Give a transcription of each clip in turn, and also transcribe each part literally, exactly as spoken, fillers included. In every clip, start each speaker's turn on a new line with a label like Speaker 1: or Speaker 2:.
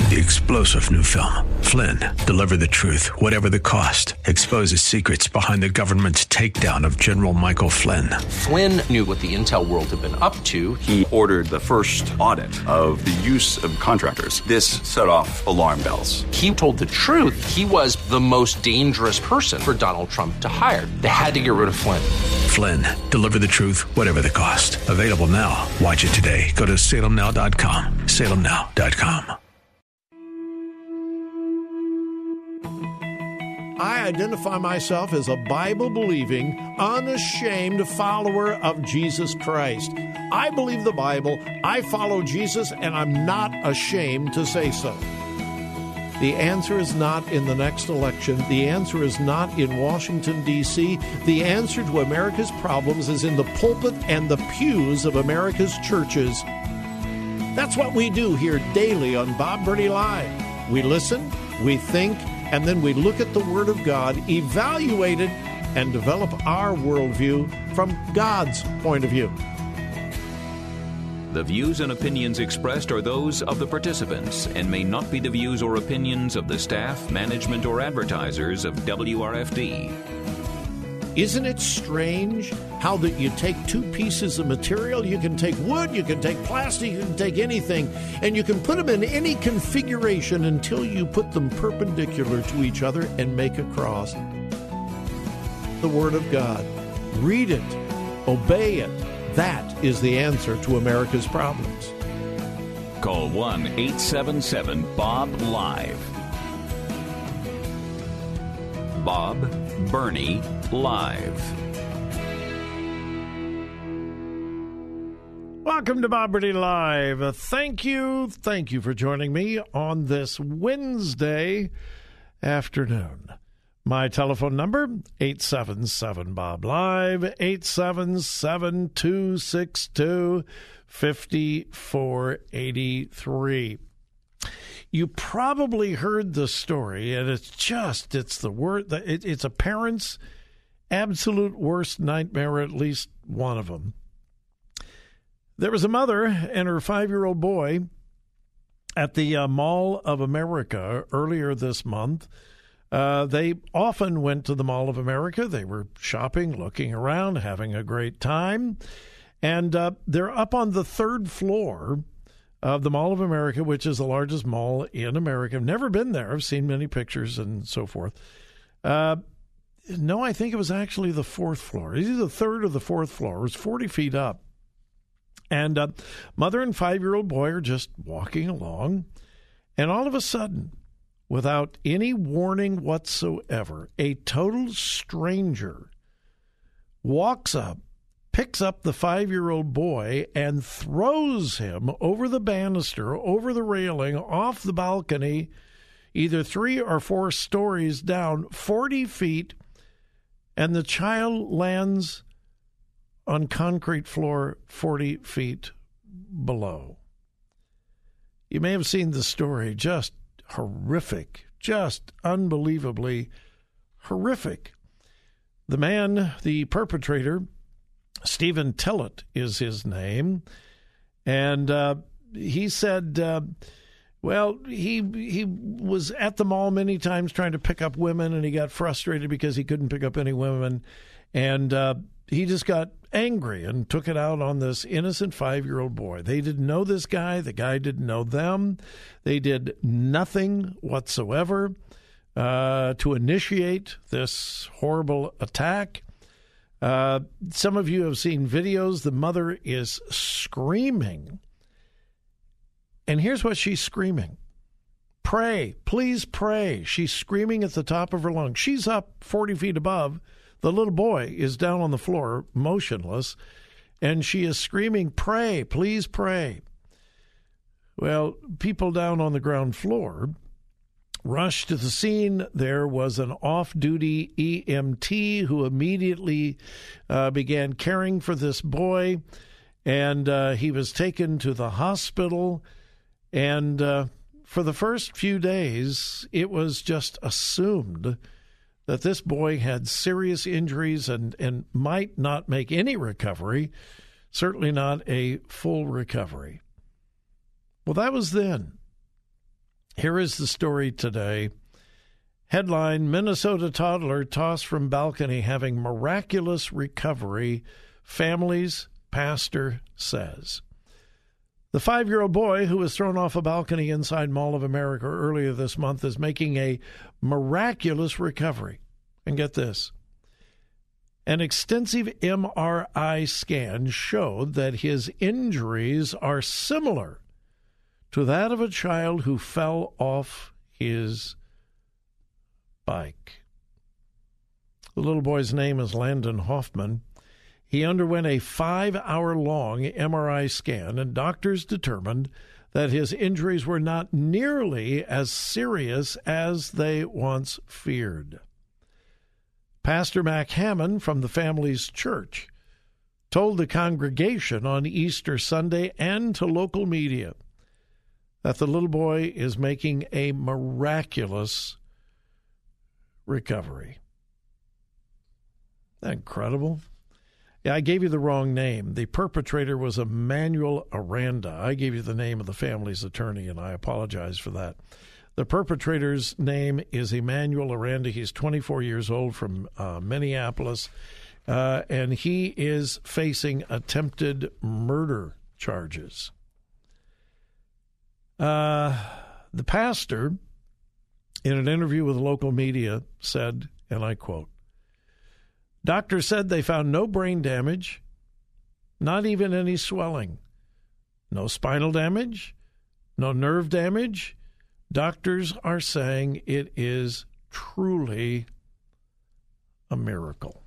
Speaker 1: The explosive new film, Flynn, deliver the truth, whatever the cost, exposes secrets behind the government's takedown of General Michael Flynn.
Speaker 2: Flynn knew what the intel world had been up to.
Speaker 3: He ordered the first audit of the use of contractors. This set off alarm bells.
Speaker 2: He told the truth. He was the most dangerous person for Donald Trump to hire. They had to get rid of Flynn.
Speaker 1: Flynn, deliver the truth, whatever the cost. Available now. Watch it today. Go to salem now dot com. salem now dot com.
Speaker 4: I identify myself as a Bible-believing, unashamed follower of Jesus Christ. I believe the Bible, I follow Jesus, and I'm not ashamed to say so. The answer is not in the next election. The answer is not in Washington, D C The answer to America's problems is in the pulpit and the pews of America's churches. That's what we do here daily on Bob Burney Live. We listen, we think, and then we look at the Word of God, evaluate it, and develop our worldview from God's point of view.
Speaker 5: The views and opinions expressed are those of the participants and may not be the views or opinions of the staff, management, or advertisers of W R F D.
Speaker 4: Isn't it strange how that you take two pieces of material, you can take wood, you can take plastic, you can take anything, and you can put them in any configuration until you put them perpendicular to each other and make a cross. The Word of God. Read it. Obey it. That is the answer to America's problems.
Speaker 5: Call one eight seven seven Bob Live. Bob Burney Live.
Speaker 4: Welcome to Bob Burney Live. Uh, thank you, thank you for joining me on this Wednesday afternoon. My telephone number, eight seven seven Bob Live, eight seven seven, two six two, five four eight three. You probably heard the story, and it's just, it's the word, it, it's a parent's absolute worst nightmare, at least one of them. There was a mother and her five-year-old boy at the uh, Mall of America earlier this month. Uh, they often went to the Mall of America. They were shopping, looking around, having a great time. And uh, they're up on the third floor of the Mall of America, which is the largest mall in America. I've never been there. I've seen many pictures and so forth. Uh, no, I think it was actually the fourth floor. Either the third or the fourth floor. It was forty feet up. And uh, mother and five-year-old boy are just walking along. And all of a sudden, without any warning whatsoever, a total stranger walks up, picks up the five-year-old boy, and throws him over the banister, over the railing, off the balcony, either three or four stories down, forty feet, and the child lands on concrete floor forty feet below. You may have seen the story, just horrific, just unbelievably horrific. The man, the perpetrator, Stephen Tillett is his name, and uh, he said, uh, well, he he was at the mall many times trying to pick up women, and he got frustrated because he couldn't pick up any women, and uh, he just got angry and took it out on this innocent five-year-old boy. They didn't know this guy. The guy didn't know them. They did nothing whatsoever uh, to initiate this horrible attack. Uh, some of you have seen videos. The mother is screaming. And here's what she's screaming. Pray. Please pray. She's screaming at the top of her lungs. She's up forty feet above. The little boy is down on the floor, motionless, and she is screaming, pray, please pray. Well, people down on the ground floor rushed to the scene. There was an off-duty E M T who immediately uh, began caring for this boy, and uh, he was taken to the hospital. And uh, for the first few days, it was just assumed that this boy had serious injuries and, and might not make any recovery, certainly not a full recovery. Well, that was then. Here is the story today. Headline, Minnesota toddler tossed from balcony having miraculous recovery. Family's pastor says. The five-year-old boy who was thrown off a balcony inside Mall of America earlier this month is making a miraculous recovery. And get this. An extensive M R I scan showed that his injuries are similar to that of a child who fell off his bike. The little boy's name is Landon Hoffman. He underwent a five-hour-long M R I scan, and doctors determined that his injuries were not nearly as serious as they once feared. Pastor Mac Hammond from the family's church told the congregation on Easter Sunday and to local media that the little boy is making a miraculous recovery. Isn't that incredible? Yeah, I gave you the wrong name. The perpetrator was Emmanuel Aranda. I gave you the name of the family's attorney, and I apologize for that. The perpetrator's name is Emmanuel Aranda. He's twenty-four years old from uh, Minneapolis, uh, and he is facing attempted murder charges. Uh, the pastor, in an interview with local media, said, and I quote, "Doctors said they found no brain damage, not even any swelling, no spinal damage, no nerve damage. Doctors are saying it is truly a miracle."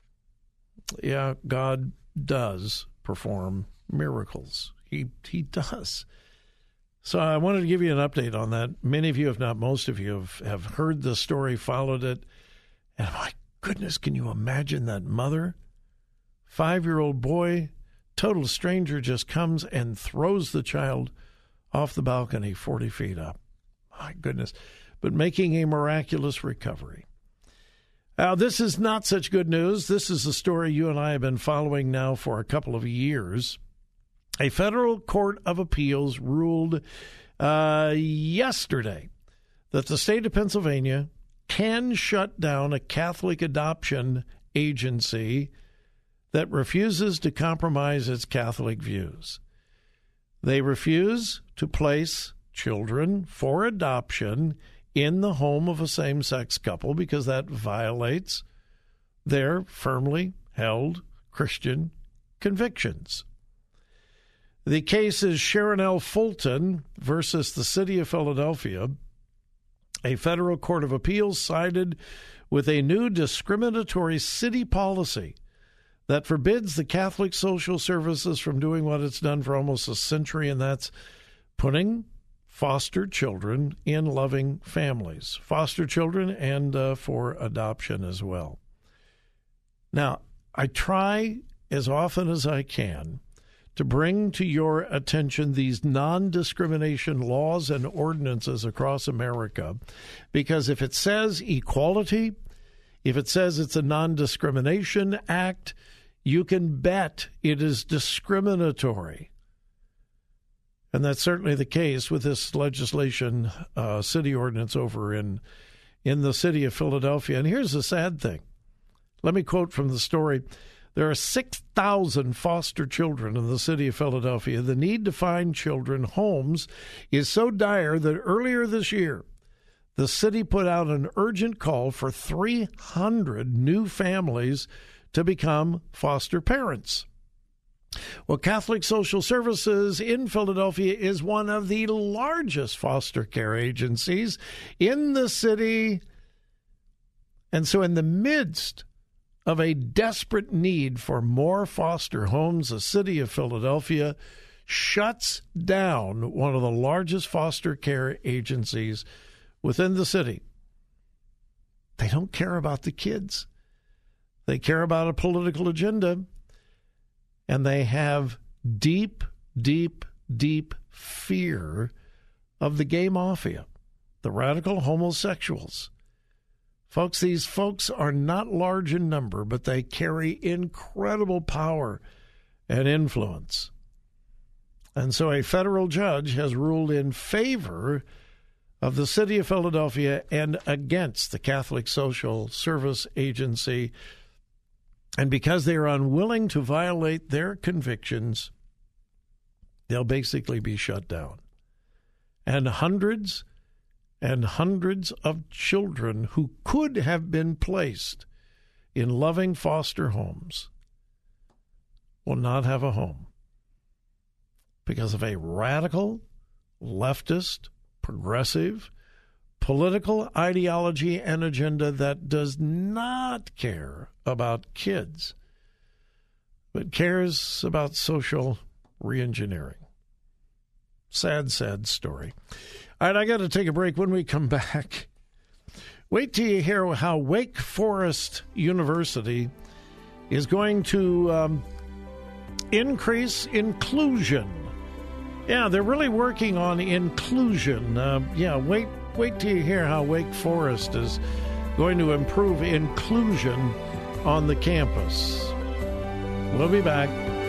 Speaker 4: Yeah, God does perform miracles. He he does. So I wanted to give you an update on that. Many of you, if not most of you, have, have heard the story, followed it. And my goodness, can you imagine that mother? Five-year-old boy, total stranger, just comes and throws the child off the balcony forty feet up. My goodness. But making a miraculous recovery. Now, this is not such good news. This is a story you and I have been following now for a couple of years. A federal court of appeals ruled uh, yesterday that the state of Pennsylvania can shut down a Catholic adoption agency that refuses to compromise its Catholic views. They refuse to place children for adoption in the home of a same-sex couple because that violates their firmly held Christian convictions. The case is Sharon L. Fulton versus the City of Philadelphia. A federal court of appeals sided with a new discriminatory city policy that forbids the Catholic Social Services from doing what it's done for almost a century, and that's putting foster children in loving families, foster children and uh, for adoption as well. Now, I try as often as I can to bring to your attention these non-discrimination laws and ordinances across America, because if it says equality, if it says it's a non-discrimination act, you can bet it is discriminatory. And that's certainly the case with this legislation, uh, city ordinance over in in the city of Philadelphia. And here's the sad thing. Let me quote from the story. There are six thousand foster children in the city of Philadelphia. The need to find children homes is so dire that earlier this year, the city put out an urgent call for three hundred new families to become foster parents. Well, Catholic Social Services in Philadelphia is one of the largest foster care agencies in the city. And so in the midst of a desperate need for more foster homes, the city of Philadelphia shuts down one of the largest foster care agencies within the city. They don't care about the kids. They care about a political agenda. And they have deep, deep, deep fear of the gay mafia, the radical homosexuals. Folks, these folks are not large in number, but they carry incredible power and influence. And so a federal judge has ruled in favor of the City of Philadelphia and against the Catholic Social Service Agency. And because they are unwilling to violate their convictions, they'll basically be shut down. And hundreds and hundreds of children who could have been placed in loving foster homes will not have a home because of a radical, leftist, progressive, political ideology and agenda that does not care about kids, but cares about social reengineering. Sad, sad story. All right, I got to take a break. When we come back, wait till you hear how Wake Forest University is going to um, increase inclusion. Yeah, they're really working on inclusion. Uh, yeah, wait, wait till you hear how Wake Forest is going to improve inclusion on the campus. We'll be back.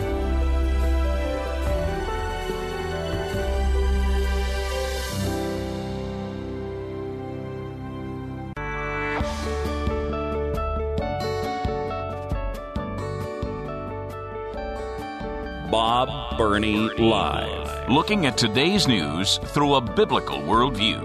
Speaker 5: Bob Burney Live.
Speaker 6: Looking at today's news through a biblical worldview.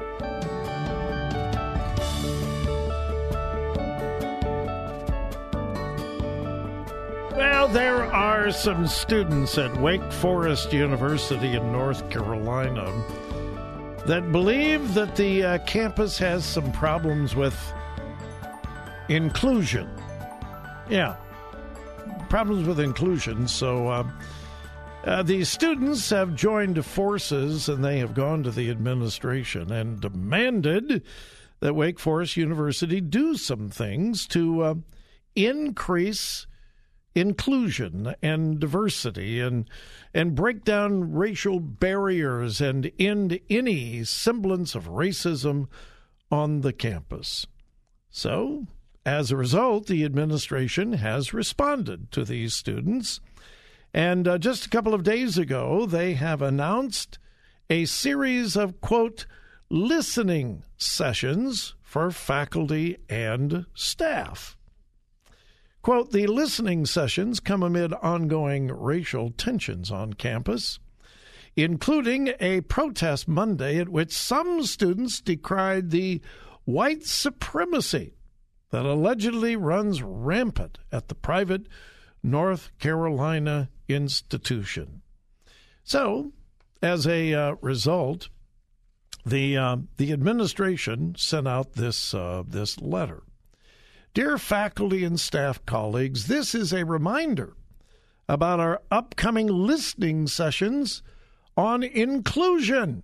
Speaker 4: Well, there are some students at Wake Forest University in North Carolina that believe that the uh, campus has some problems with inclusion. Yeah. Problems with inclusion. So uh, uh, these students have joined forces and they have gone to the administration and demanded that Wake Forest University do some things to uh, increase inclusion and diversity and and break down racial barriers and end any semblance of racism on the campus. So, as a result, the administration has responded to these students. And uh, just a couple of days ago, they have announced a series of, quote, listening sessions for faculty and staff. Quote, the listening sessions come amid ongoing racial tensions on campus, including a protest Monday at which some students decried the white supremacy that allegedly runs rampant at the private North Carolina institution. So, as a uh, result, the uh, the administration sent out this uh, this letter. Dear faculty and staff colleagues, this is a reminder about our upcoming listening sessions on inclusion.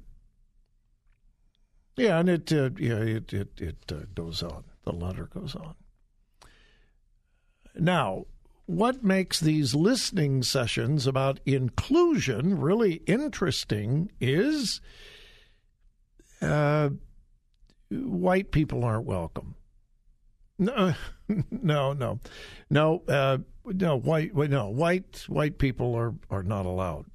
Speaker 4: Yeah, and it uh, yeah it it it uh, goes on. The letter goes on. Now, what makes these listening sessions about inclusion really interesting is uh, white people aren't welcome. No, no, no, no, uh, no. White, no, white, white people are, are not allowed.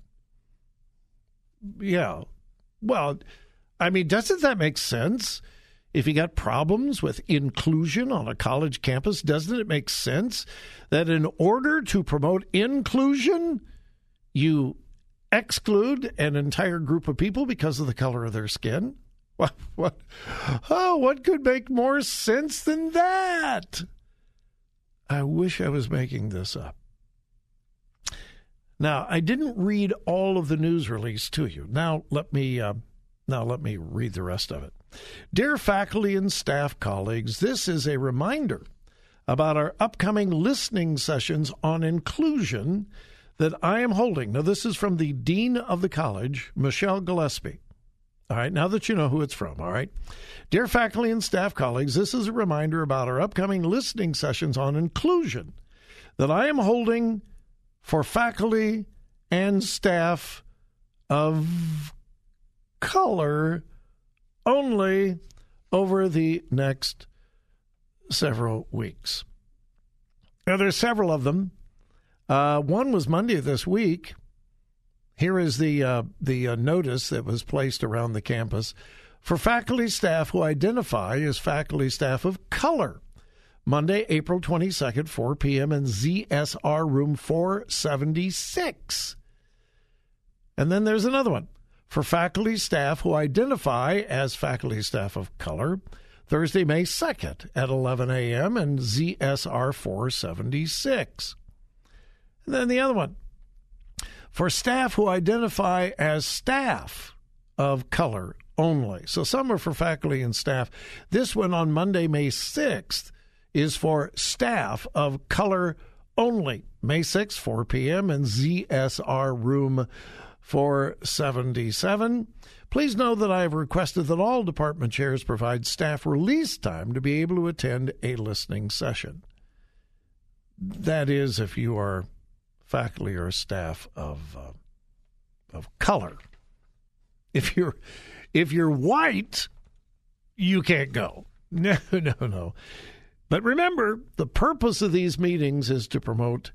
Speaker 4: Yeah, well, I mean, doesn't that make sense? If you got problems with inclusion on a college campus, doesn't it make sense that in order to promote inclusion, you exclude an entire group of people because of the color of their skin? What? What? Oh, what could make more sense than that? I wish I was making this up. Now, I didn't read all of the news release to you. Now, let me uh, now let me read the rest of it. Dear faculty and staff colleagues, this is a reminder about our upcoming listening sessions on inclusion that I am holding. Now, this is from the dean of the college, Michelle Gillespie. All right, now that you know who it's from, all right. Dear faculty and staff colleagues, this is a reminder about our upcoming listening sessions on inclusion that I am holding for faculty and staff of color only over the next several weeks. Now, there's several of them. Uh, one was Monday this week. Here is the uh, the uh, notice that was placed around the campus for faculty staff who identify as faculty staff of color. Monday, April twenty-second, four p.m. in Z S R room four seventy-six. And then there's another one. For faculty staff who identify as faculty staff of color, Thursday, May second at eleven a.m. in Z S R four seventy-six. And then the other one. For staff who identify as staff of color only. So some are for faculty and staff. This one on Monday, May sixth, is for staff of color only. May sixth, four p.m. in Z S R room four seventy-seven. Please know that I have requested that all department chairs provide staff release time to be able to attend a listening session. That is, if you are faculty or staff of uh, of color. If you're if you're white, you can't go. No, no, no. But remember, the purpose of these meetings is to promote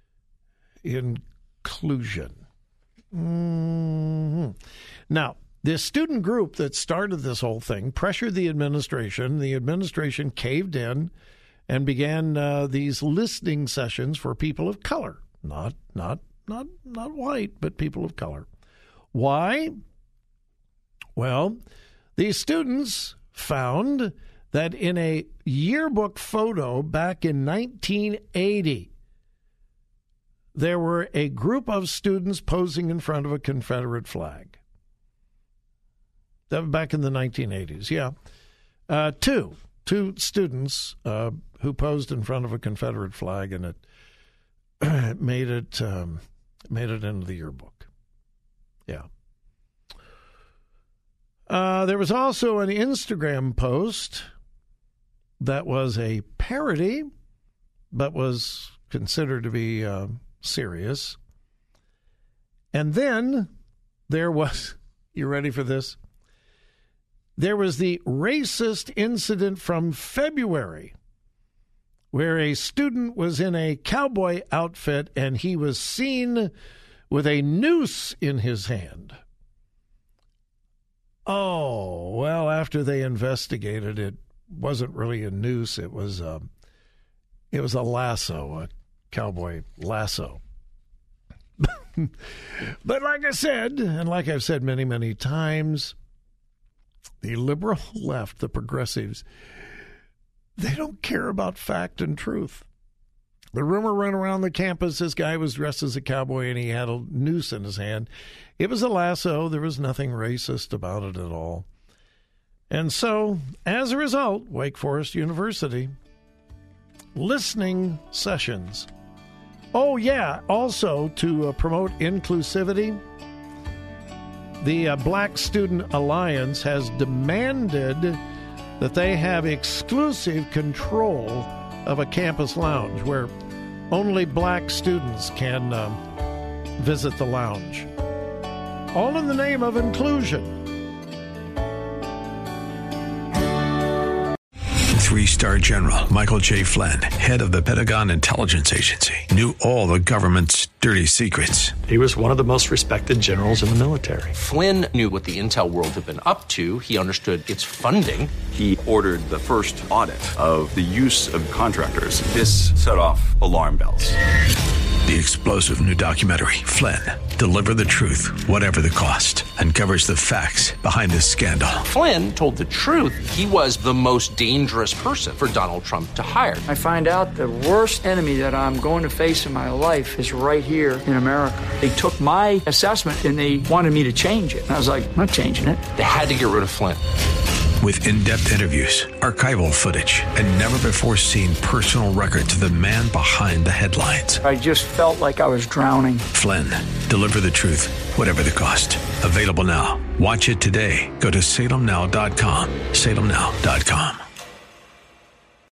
Speaker 4: inclusion. Mm-hmm. Now, this student group that started this whole thing pressured the administration. The administration caved in and began uh, these listening sessions for people of color. Not, not, not, not white, but people of color. Why? Well, these students found that in a yearbook photo back in nineteen eighty, there were a group of students posing in front of a Confederate flag. That was back in the nineteen eighties, yeah. Uh, two, two students uh, who posed in front of a Confederate flag, and it made it um, made it into the yearbook. Yeah. Uh, there was also an Instagram post that was a parody, but was considered to be uh, serious. And then there was, you ready for this? There was the racist incident from February where a student was in a cowboy outfit and he was seen with a noose in his hand. Oh, well, after they investigated, it wasn't really a noose. It was a, it was a lasso, a cowboy lasso. But like I said, and like I've said many, many times, the liberal left, the progressives, they don't care about fact and truth. The rumor ran around the campus, this guy was dressed as a cowboy and he had a noose in his hand. It was a lasso. There was nothing racist about it at all. And so, as a result, Wake Forest University, listening sessions. Oh, yeah, also to uh, promote inclusivity, the uh, Black Student Alliance has demanded that they have exclusive control of a campus lounge where only black students can uh, visit the lounge. All in the name of inclusion.
Speaker 1: Three-star General Michael J. Flynn, head of the Pentagon Intelligence Agency, knew all the government's dirty secrets.
Speaker 7: He was one of the most respected generals in the military.
Speaker 2: Flynn knew what the intel world had been up to. He understood its funding.
Speaker 3: He ordered the first audit of the use of contractors. This set off alarm bells.
Speaker 1: The explosive new documentary, Flynn, Deliver the Truth, Whatever the Cost, uncovers the facts behind this scandal.
Speaker 2: Flynn told the truth. He was the most dangerous person for Donald Trump to hire.
Speaker 8: I find out the worst enemy that I'm going to face in my life is right here in America. They took my assessment and they wanted me to change it. And I was like, I'm not changing it.
Speaker 2: They had to get rid of Flynn.
Speaker 1: With in-depth interviews, archival footage, and never-before-seen personal records of the man behind the headlines.
Speaker 8: I just felt like I was drowning.
Speaker 1: Flynn, Deliver the Truth, Whatever the Cost. Available now. Watch it today. Go to salem now dot com. salem now dot com.